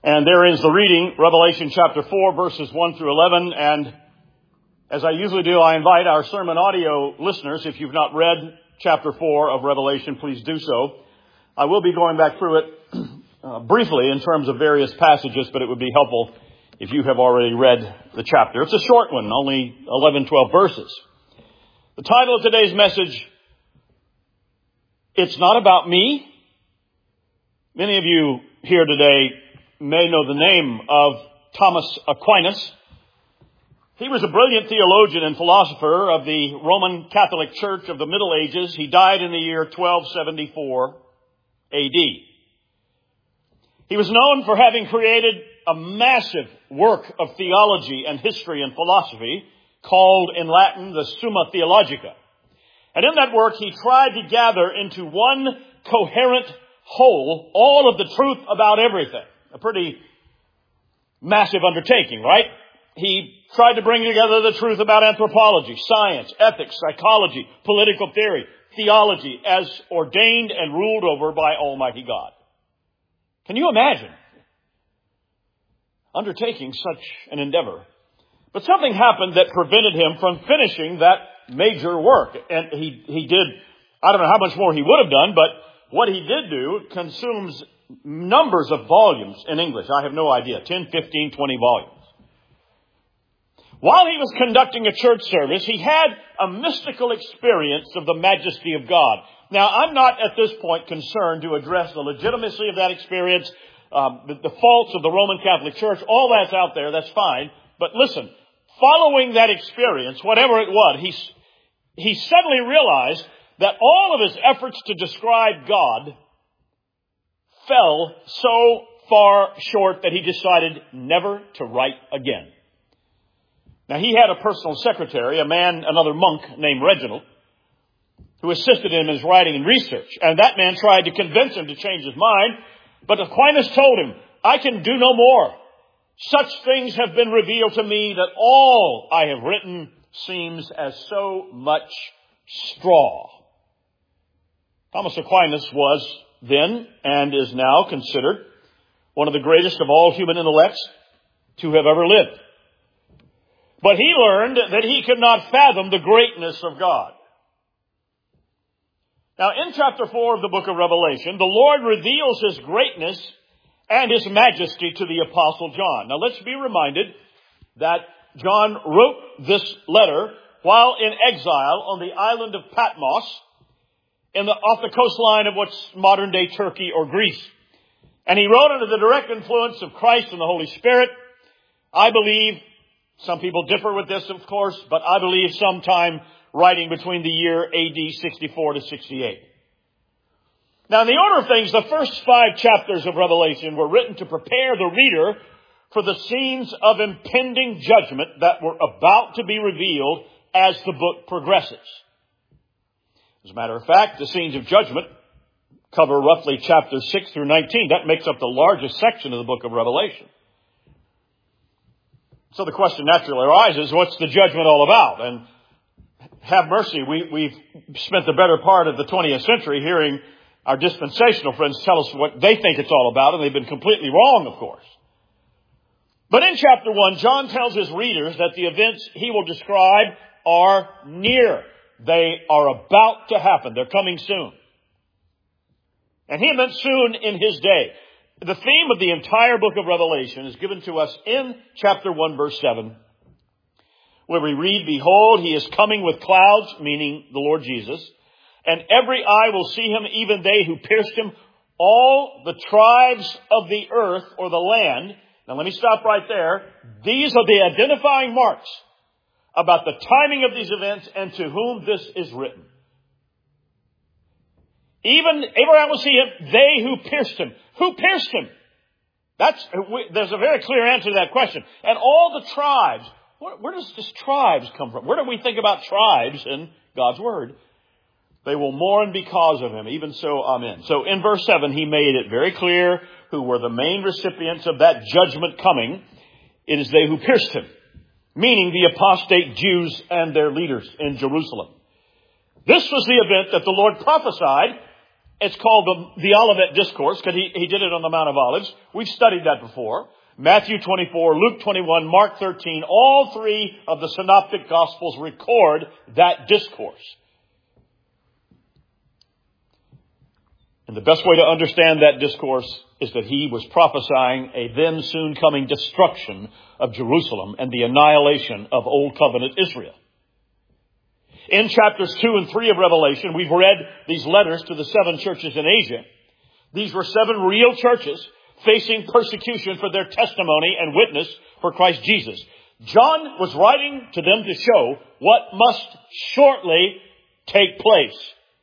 And there is the reading, Revelation chapter 4, verses 1 through 11. And as I usually do, I invite our sermon audio listeners, if you've not read chapter 4 of Revelation, please do so. I will be going back through it briefly in terms of various passages, but it would be helpful if you have already read the chapter. It's a short one, only 11, 12 verses. The title of today's message, It's Not About Me. Many of you here today may know the name of Thomas Aquinas. He was a brilliant theologian and philosopher of the Roman Catholic Church of the Middle Ages. He died in the year 1274 A.D. He was known for having created a massive work of theology and history and philosophy called in Latin the Summa Theologica. And in that work, he tried to gather into one coherent whole all of the truth about everything. A pretty massive undertaking, right? He tried to bring together the truth about anthropology, science, ethics, psychology, political theory, theology, as ordained and ruled over by Almighty God. Can you imagine undertaking such an endeavor? But something happened that prevented him from finishing that major work. And he did, I don't know how much more he would have done, but what he did do consumes numbers of volumes in English. I have no idea, 10, 15, 20 volumes. While he was conducting a church service, he had a mystical experience of the majesty of God. Now, I'm not at this point concerned to address the legitimacy of that experience, the faults of the Roman Catholic Church. All that's out there, that's fine. But listen, following that experience, whatever it was, he suddenly realized that all of his efforts to describe God fell so far short that he decided never to write again. Now, he had a personal secretary, another monk named Reginald, who assisted him in his writing and research. And that man tried to convince him to change his mind, but Aquinas told him, I can do no more. Such things have been revealed to me that all I have written seems as so much straw. Thomas Aquinas was then and is now considered one of the greatest of all human intellects to have ever lived. But he learned that he could not fathom the greatness of God. Now, in chapter 4 of the book of Revelation, the Lord reveals His greatness and His majesty to the Apostle John. Now, let's be reminded that John wrote this letter while in exile on the island of Patmos off the coastline of what's modern-day Turkey or Greece. And he wrote under the direct influence of Christ and the Holy Spirit. I believe, some people differ with this, of course, but I believe sometime writing between the year AD 64 to 68. Now, in the order of things, the first 5 chapters of Revelation were written to prepare the reader for the scenes of impending judgment that were about to be revealed as the book progresses. As a matter of fact, the scenes of judgment cover roughly chapters 6 through 19. That makes up the largest section of the book of Revelation. So the question naturally arises, what's the judgment all about? And have mercy, we've spent the better part of the 20th century hearing our dispensational friends tell us what they think it's all about, and they've been completely wrong, of course. But in chapter 1, John tells his readers that the events he will describe are near. They are about to happen. They're coming soon. And he meant soon in his day. The theme of the entire book of Revelation is given to us in chapter 1, verse 7, where we read, Behold, He is coming with clouds, meaning the Lord Jesus, and every eye will see Him, even they who pierced Him, all the tribes of the earth or the land. Now let me stop right there. These are the identifying marks about the timing of these events and to whom this is written. Even Abraham will see Him, they who pierced Him. Who pierced Him? There's a very clear answer to that question. And all the tribes. Where does this tribes come from? Where do we think about tribes in God's Word? They will mourn because of Him. Even so, amen. So in verse 7, he made it very clear who were the main recipients of that judgment coming. It is they who pierced Him, meaning the apostate Jews and their leaders in Jerusalem. This was the event that the Lord prophesied It's called the Olivet Discourse because he did it on the Mount of Olives. We've studied that before. Matthew 24, Luke 21, Mark 13, all three of the synoptic gospels record that discourse. And the best way to understand that discourse is that he was prophesying a then soon coming destruction of Jerusalem and the annihilation of Old Covenant Israel. In chapters 2 and 3 of Revelation, we've read these letters to the 7 churches in Asia. These were 7 real churches facing persecution for their testimony and witness for Christ Jesus. John was writing to them to show what must shortly take place.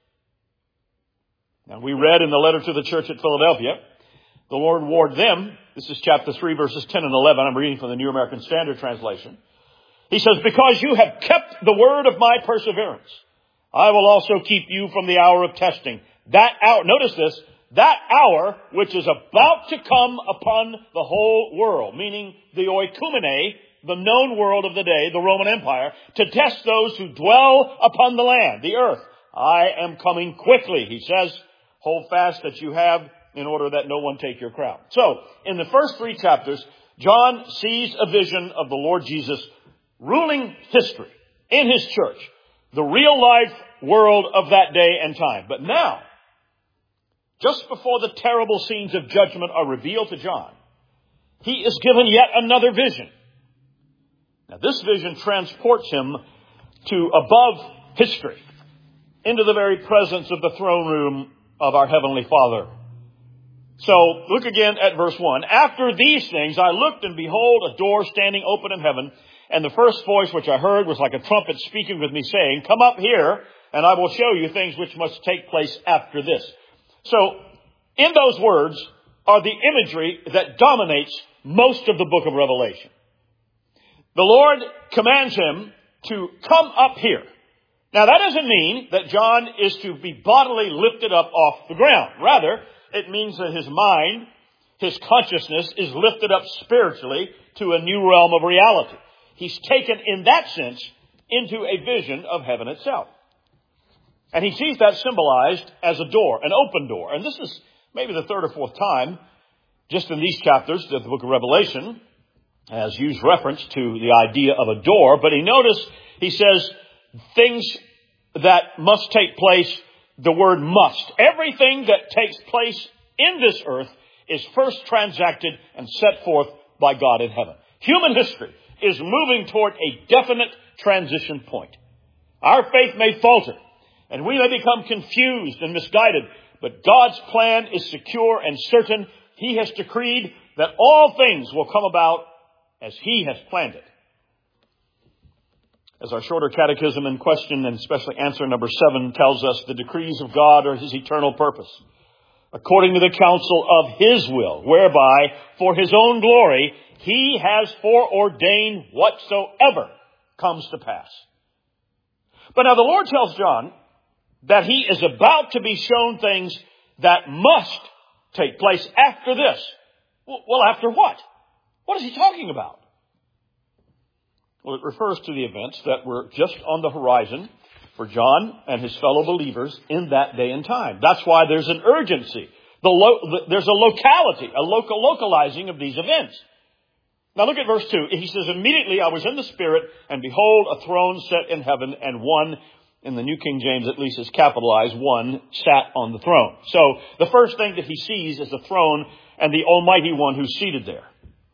Now, we read in the letter to the church at Philadelphia, the Lord warned them, this is chapter 3, verses 10 and 11. I'm reading from the New American Standard Translation. He says, because you have kept the word of my perseverance, I will also keep you from the hour of testing. That hour, notice this, that hour which is about to come upon the whole world, meaning the oikumene, the known world of the day, the Roman Empire, to test those who dwell upon the land, the earth. I am coming quickly, he says. Hold fast that you have in order that no one take your crown. So, in the first 3 chapters, John sees a vision of the Lord Jesus ruling history in his church, the real life world of that day and time. But now, just before the terrible scenes of judgment are revealed to John, he is given yet another vision. Now, this vision transports him to above history, into the very presence of the throne room of our Heavenly Father. So, look again at verse 1. After these things, I looked, and behold, a door standing open in heaven. And the first voice which I heard was like a trumpet speaking with me, saying, come up here, and I will show you things which must take place after this. So, in those words are the imagery that dominates most of the book of Revelation. The Lord commands him to come up here. Now, that doesn't mean that John is to be bodily lifted up off the ground. Rather, it means that his mind, his consciousness is lifted up spiritually to a new realm of reality. He's taken, in that sense, into a vision of heaven itself. And he sees that symbolized as a door, an open door. And this is maybe the 3rd or 4th time, just in these chapters, that the book of Revelation has used reference to the idea of a door. But he says, things that must take place, the word must. Everything that takes place in this earth is first transacted and set forth by God in heaven. Human history is moving toward a definite transition point. Our faith may falter, and we may become confused and misguided, but God's plan is secure and certain. He has decreed that all things will come about as He has planned it. As our shorter catechism in question and especially answer number 7 tells us, the decrees of God are His eternal purpose, according to the counsel of His will, whereby for His own glory He has foreordained whatsoever comes to pass. But now the Lord tells John that he is about to be shown things that must take place after this. Well, after what? What is he talking about? Well, it refers to the events that were just on the horizon for John and his fellow believers in that day and time. That's why there's an urgency. There's a locality, a localizing of these events. Now look at verse 2. He says, immediately I was in the Spirit, and behold, a throne set in heaven, and one, in the New King James at least is capitalized, one sat on the throne. So the first thing that he sees is the throne and the Almighty One who's seated there.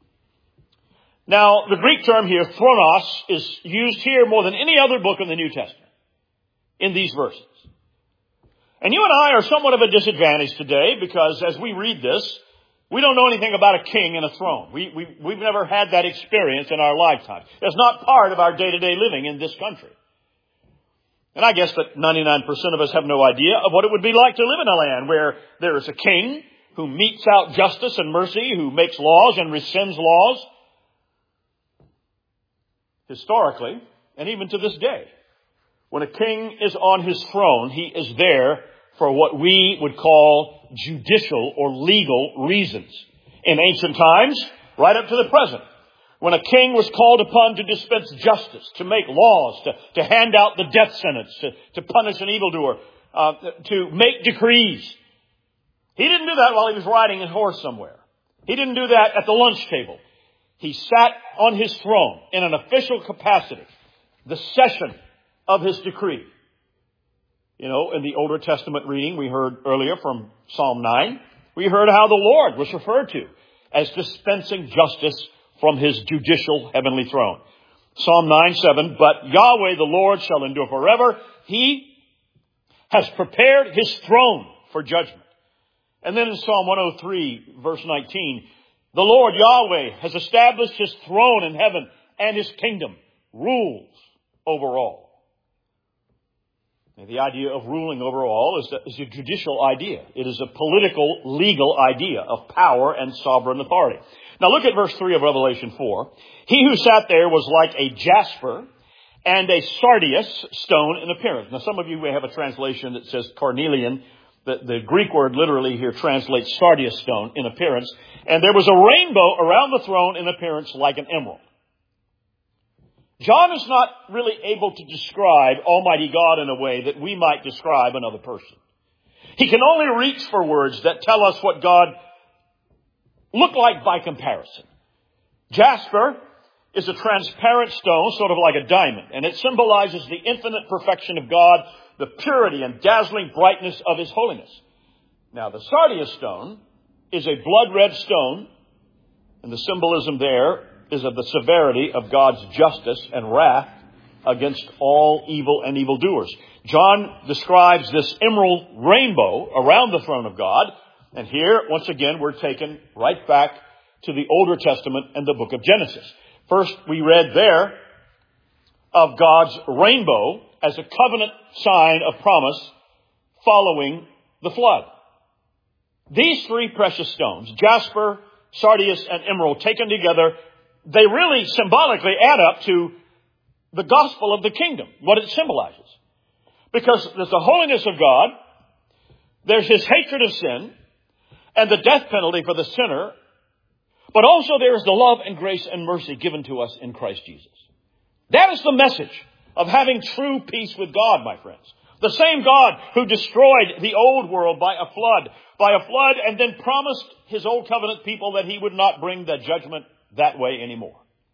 Now, the Greek term here, thronos, is used here more than any other book in the New Testament in these verses. And you and I are somewhat of a disadvantage today because as we read this, we don't know anything about a king and a throne. We've never had that experience in our lifetime. It's not part of our day-to-day living in this country. And I guess that 99% of us have no idea of what it would be like to live in a land where there is a king who metes out justice and mercy, who makes laws and rescinds laws. Historically, and even to this day, when a king is on his throne, he is there for what we would call judicial or legal reasons. In ancient times, right up to the present, when a king was called upon to dispense justice, to make laws, to hand out the death sentence, to punish an evildoer, to make decrees, He didn't do that while he was riding his horse somewhere. He didn't do that at the lunch table. He sat on his throne in an official capacity, the session of his decree. You know, in the Older Testament reading we heard earlier from Psalm 9, we heard how the Lord was referred to as dispensing justice from his judicial heavenly throne. Psalm 9:7, but Yahweh the Lord shall endure forever. He has prepared his throne for judgment. And then in Psalm 103, verse 19, the Lord Yahweh has established his throne in heaven, and his kingdom rules over all. The idea of ruling over all is a judicial idea. It is a political, legal idea of power and sovereign authority. Now look at verse 3 of Revelation 4. He who sat there was like a jasper and a sardius stone in appearance. Now some of you may have a translation that says carnelian. The Greek word literally here translates sardius stone in appearance. And there was a rainbow around the throne in appearance like an emerald. John is not really able to describe Almighty God in a way that we might describe another person. He can only reach for words that tell us what God looked like by comparison. Jasper is a transparent stone, sort of like a diamond, and it symbolizes the infinite perfection of God, the purity and dazzling brightness of his holiness. Now, the sardius stone is a blood-red stone, and the symbolism there is of the severity of God's justice and wrath against all evil and evildoers. John describes this emerald rainbow around the throne of God. And here, once again, we're taken right back to the Older Testament and the book of Genesis. First, we read there of God's rainbow as a covenant sign of promise following the flood. These three precious stones, jasper, sardius, and emerald, taken together, they really symbolically add up to the gospel of the kingdom, what it symbolizes. Because there's the holiness of God, there's his hatred of sin, and the death penalty for the sinner, but also there is the love and grace and mercy given to us in Christ Jesus. That is the message of having true peace with God, my friends. The same God who destroyed the old world by a flood, and then promised his old covenant people that he would not bring the judgment that way anymore.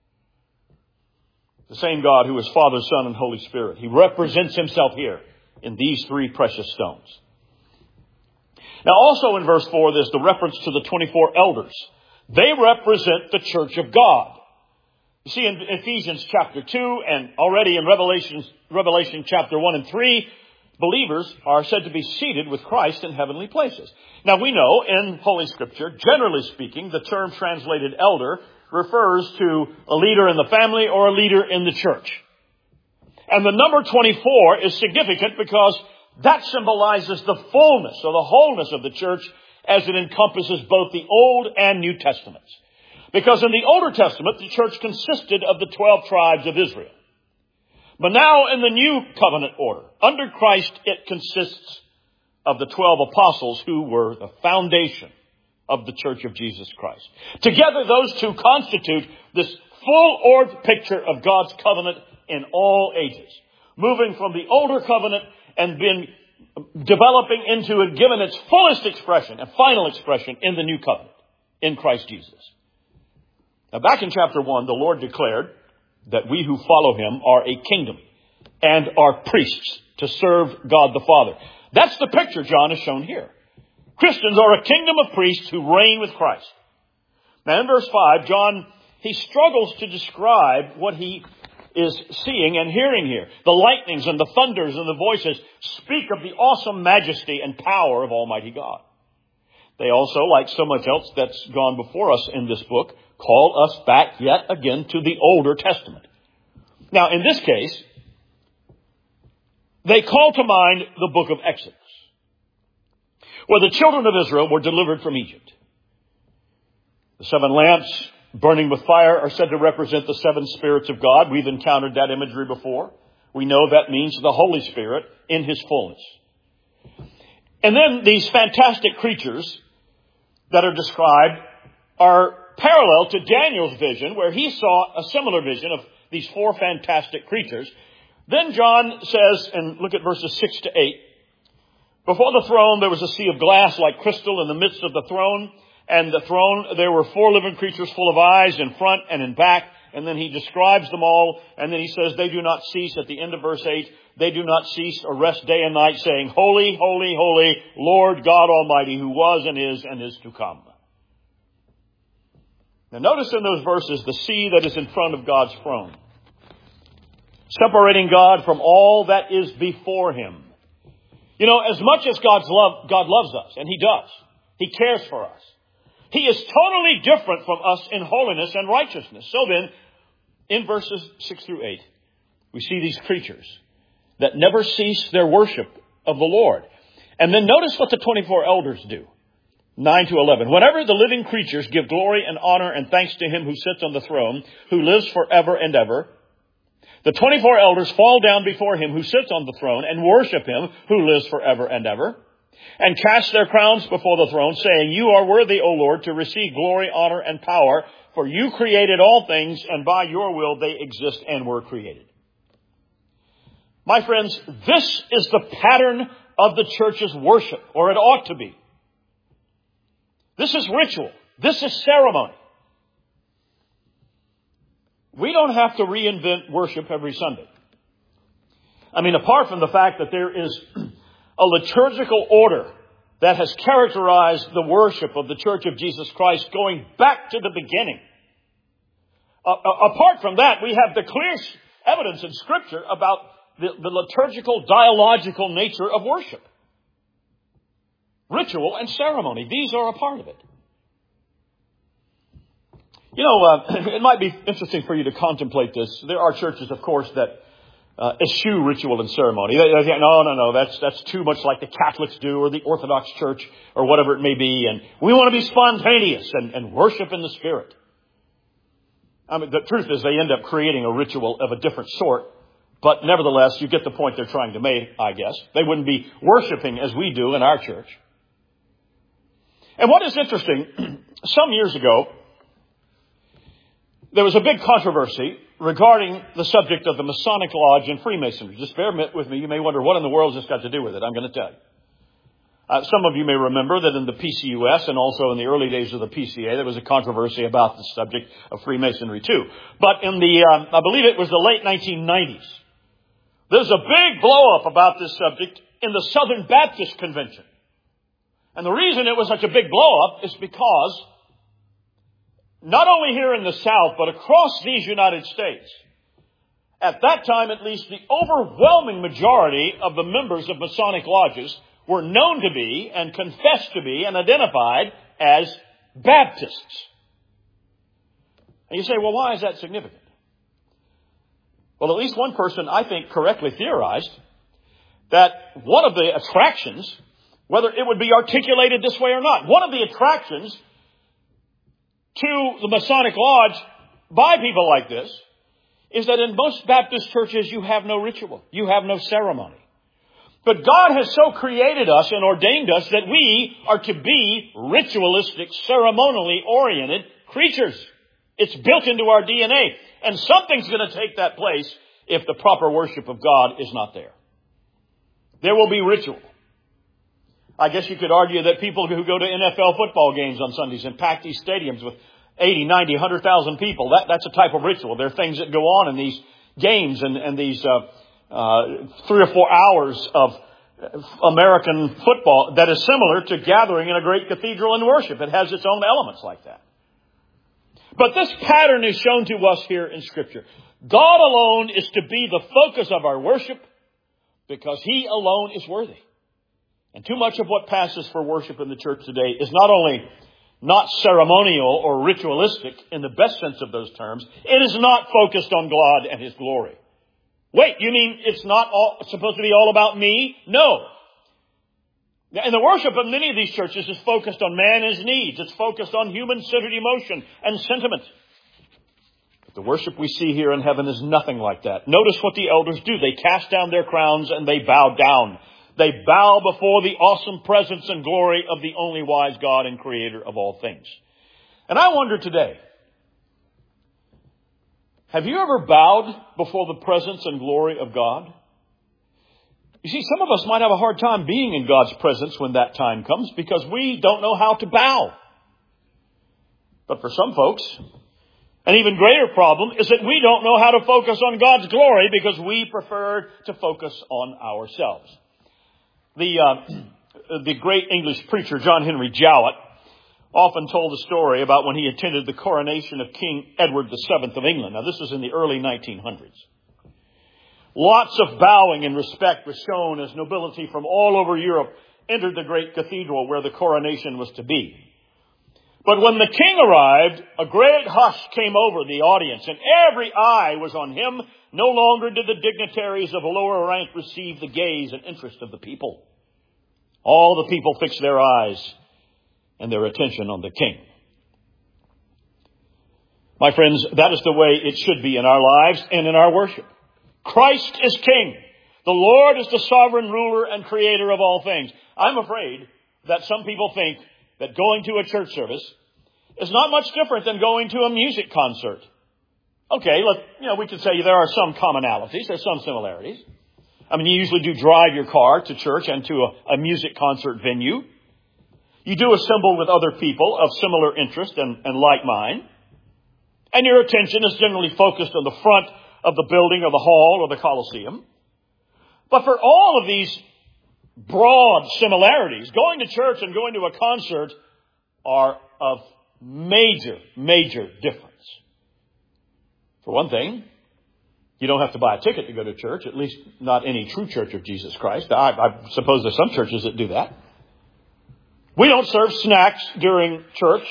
The same God who is Father, Son, and Holy Spirit. He represents himself here in these three precious stones. Now also in verse 4, there's the reference to the 24 elders. They represent the church of God. You see, in Ephesians chapter 2 and already in Revelation chapter 1 and 3, believers are said to be seated with Christ in heavenly places. Now we know in Holy Scripture, generally speaking, the term translated elder refers to a leader in the family or a leader in the church. And the number 24 is significant because that symbolizes the fullness or the wholeness of the church as it encompasses both the Old and New Testaments. Because in the Older Testament, the church consisted of the 12 tribes of Israel. But now in the New Covenant order, under Christ, it consists of the 12 apostles who were the foundation of the Church of Jesus Christ. Together, those two constitute this full-orbed picture of God's covenant in all ages, moving from the older covenant and being developing into and given its fullest expression and final expression in the new covenant in Christ Jesus. Now, back in chapter 1, the Lord declared that we who follow him are a kingdom and are priests to serve God the Father. That's the picture John has shown here. Christians are a kingdom of priests who reign with Christ. Now in verse 5, John, he struggles to describe what he is seeing and hearing here. The lightnings and the thunders and the voices speak of the awesome majesty and power of Almighty God. They also, like so much else that's gone before us in this book, call us back yet again to the Older Testament. Now, in this case, they call to mind the book of Exodus, where the children of Israel were delivered from Egypt. The 7 lamps burning with fire are said to represent the 7 spirits of God. We've encountered that imagery before. We know that means the Holy Spirit in his fullness. And then these fantastic creatures that are described are parallel to Daniel's vision, where he saw a similar vision of these 4 fantastic creatures. Then John says, and look at verses 6 to 8, Before the throne, there was a sea of glass like crystal in the midst of the throne. And the throne, there were 4 living creatures full of eyes in front and in back. And then he describes them all. And then he says, they do not cease, at the end of verse 8, they do not cease or rest day and night, saying, Holy, holy, holy, Lord God Almighty, who was and is to come. Now notice in those verses the sea that is in front of God's throne, separating God from all that is before him. You know, as much as God loves us, and he does, he cares for us. He is totally different from us in holiness and righteousness. So then, in verses 6 through 8, we see these creatures that never cease their worship of the Lord. And then notice what the 24 elders do. 9 to 11. Whenever the living creatures give glory and honor and thanks to him who sits on the throne, who lives forever and ever, the 24 elders fall down before him who sits on the throne and worship him who lives forever and ever, and cast their crowns before the throne, saying, You are worthy, O Lord, to receive glory, honor, and power, for you created all things, and by your will they exist and were created. My friends, this is the pattern of the church's worship, or it ought to be. This is ritual. This is ceremony. We don't have to reinvent worship every Sunday. I mean, apart from the fact that there is a liturgical order that has characterized the worship of the Church of Jesus Christ going back to the beginning. Apart from that, we have the clear evidence in Scripture about the liturgical, dialogical nature of worship. Ritual and ceremony, these are a part of it. You know, it might be interesting for you to contemplate this. There are churches, of course, that eschew ritual and ceremony. They think, no, that's too much like the Catholics do or the Orthodox Church or whatever it may be. And we want to be spontaneous and worship in the Spirit. I mean, the truth is they end up creating a ritual of a different sort. But nevertheless, you get the point they're trying to make, I guess. They wouldn't be worshiping as we do in our church. And what is interesting, some years ago, there was a big controversy regarding the subject of the Masonic Lodge and Freemasonry. Just bear with me. You may wonder, what in the world has this got to do with it? I'm going to tell you. Some of you may remember that in the PCUS and also in the early days of the PCA, there was a controversy about the subject of Freemasonry too. But in the, I believe it was the late 1990s, there's a big blow-up about this subject in the Southern Baptist Convention. And the reason it was such a big blow-up is because not only here in the South, but across these United States, at that time at least, the overwhelming majority of the members of Masonic lodges were known to be and confessed to be and identified as Baptists. And you say, well, why is that significant? Well, at least one person, I think, correctly theorized that one of the attractions, whether it would be articulated this way or not, one of the attractions to the Masonic Lodge by people like this is that in most Baptist churches you have no ritual. You have no ceremony. But God has so created us and ordained us that we are to be ritualistic, ceremonially oriented creatures. It's built into our DNA. And something's going to take that place if the proper worship of God is not there. There will be ritual. I guess you could argue that people who go to NFL football games on Sundays and pack these stadiums with 80, 90, 100,000 people, that's a type of ritual. There are things that go on in these games and these 3 or 4 hours of American football that is similar to gathering in a great cathedral and worship. It has its own elements like that. But this pattern is shown to us here in Scripture. God alone is to be the focus of our worship because He alone is worthy. And too much of what passes for worship in the church today is not only not ceremonial or ritualistic in the best sense of those terms, it is not focused on God and His glory. Wait, you mean it's not supposed to be all about me? No. And the worship of many of these churches is focused on man and his needs. It's focused on human-centered emotion and sentiment. But the worship we see here in heaven is nothing like that. Notice what the elders do. They cast down their crowns and they bow down. They bow before the awesome presence and glory of the only wise God and creator of all things. And I wonder today, have you ever bowed before the presence and glory of God? You see, some of us might have a hard time being in God's presence when that time comes because we don't know how to bow. But for some folks, an even greater problem is that we don't know how to focus on God's glory because we prefer to focus on ourselves. The great English preacher John Henry Jowett often told the story about when he attended the coronation of King Edward VII of England. Now, this was in the early 1900s. Lots of bowing and respect was shown as nobility from all over Europe entered the great cathedral where the coronation was to be. But when the king arrived, a great hush came over the audience, and every eye was on him. No longer did the dignitaries of a lower rank receive the gaze and interest of the people. All the people fixed their eyes and their attention on the king. My friends, that is the way it should be in our lives and in our worship. Christ is King. The Lord is the sovereign ruler and creator of all things. I'm afraid that some people think that going to a church service is not much different than going to a music concert. Okay, we could say there are some commonalities, there's some similarities. I mean, you usually do drive your car to church and to a music concert venue. You do assemble with other people of similar interest and like mind. And your attention is generally focused on the front of the building or the hall or the Colosseum. But for all of these broad similarities, going to church and going to a concert are of major, major difference. For one thing, you don't have to buy a ticket to go to church, at least not any true church of Jesus Christ. I suppose there's some churches that do that. We don't serve snacks during church.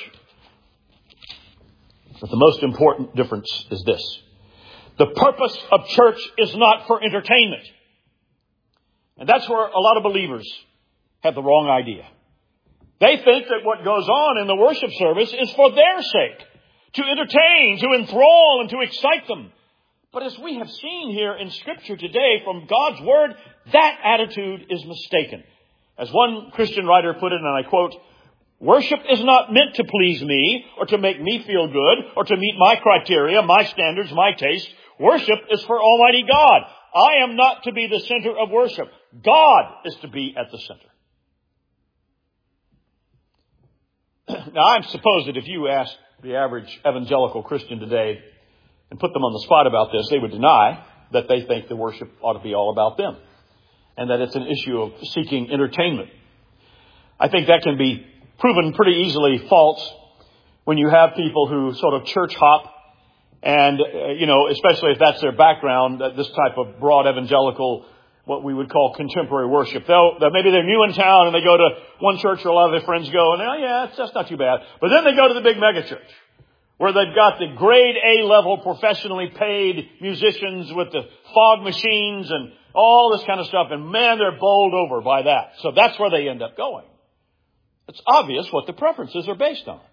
But the most important difference is this. The purpose of church is not for entertainment. And that's where a lot of believers have the wrong idea. They think that what goes on in the worship service is for their sake, to entertain, to enthrall, and to excite them. But as we have seen here in Scripture today from God's Word, that attitude is mistaken. As one Christian writer put it, and I quote, "Worship is not meant to please me, or to make me feel good, or to meet my criteria, my standards, my taste. Worship is for Almighty God. I am not to be the center of worship. God is to be at the center." Now, I suppose that if you ask the average evangelical Christian today and put them on the spot about this, they would deny that they think the worship ought to be all about them and that it's an issue of seeking entertainment. I think that can be proven pretty easily false when you have people who sort of church hop and, especially if that's their background, this type of broad evangelical, what we would call contemporary worship. Maybe they're new in town and they go to one church where a lot of their friends go, and that's not too bad. But then they go to the big mega church where they've got the grade A level professionally paid musicians with the fog machines and all this kind of stuff. And man, they're bowled over by that. So that's where they end up going. It's obvious what the preferences are based on.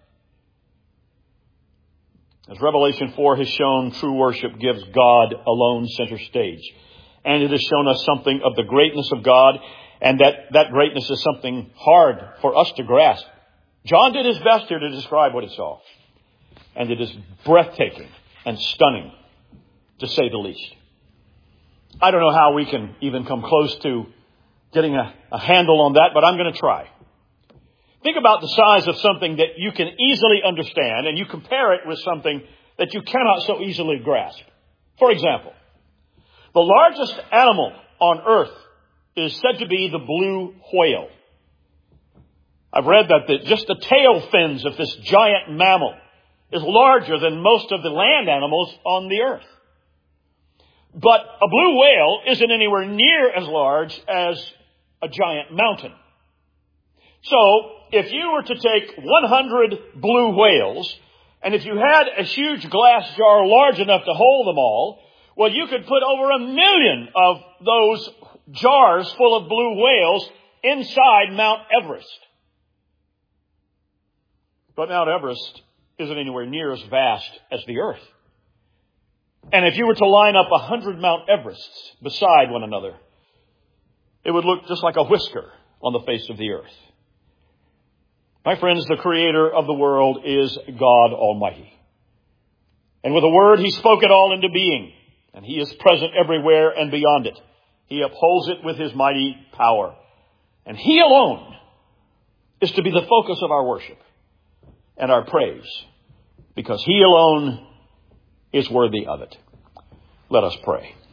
As Revelation 4 has shown, true worship gives God alone center stage. And it has shown us something of the greatness of God, and that greatness is something hard for us to grasp. John did his best here to describe what he saw. And it is breathtaking and stunning, to say the least. I don't know how we can even come close to getting a handle on that, but I'm going to try. Think about the size of something that you can easily understand, and you compare it with something that you cannot so easily grasp. For example, the largest animal on earth is said to be the blue whale. I've read that just the tail fins of this giant mammal is larger than most of the land animals on the earth. But a blue whale isn't anywhere near as large as a giant mountain. So, if you were to take 100 blue whales, and if you had a huge glass jar large enough to hold them all, well, you could put over 1 million of those jars full of blue whales inside Mount Everest. But Mount Everest isn't anywhere near as vast as the earth. And if you were to line up 100 Mount Everests beside one another, it would look just like a whisker on the face of the earth. My friends, the creator of the world is God Almighty. And with a word, he spoke it all into being. And he is present everywhere and beyond it. He upholds it with His mighty power. And He alone is to be the focus of our worship and our praise, because He alone is worthy of it. Let us pray.